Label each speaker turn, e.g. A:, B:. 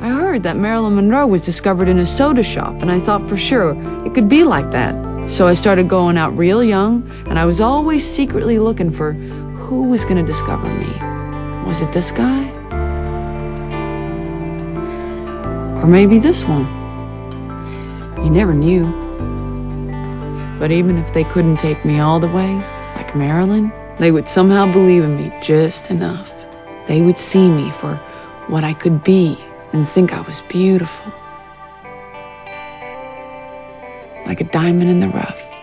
A: I heard that Marilyn Monroe was discovered in a soda shop, and I thought for sure it could be like that. So I started going out real young, and I was always secretly looking for who was going to discover me. Was it this guy? Or maybe this one? You never knew. But even if they couldn't take me all the way, like Marilyn, they would somehow believe in me just enough. They would see me for what I could be and think I was beautiful. Like a diamond in the rough.